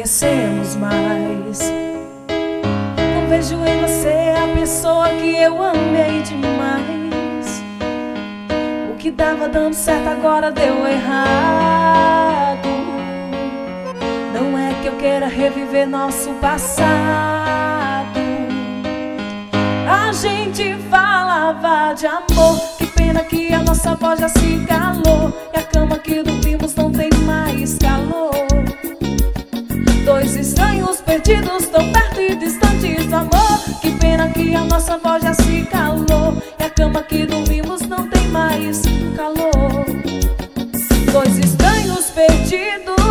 conhecemos mais. Não vejo em você a pessoa que eu amei demais. O que dava dando certo agora deu errado. Não é que eu queira reviver nosso passado. A gente falava de amor, que pena que a nossa voz já se calou. E a cama que dormimos não tem mais calor. Dois estranhos perdidos, tão perto e distantes, amor. Que pena que a nossa voz já se calou. E a cama que dormimos não tem mais calor. Dois estranhos perdidos.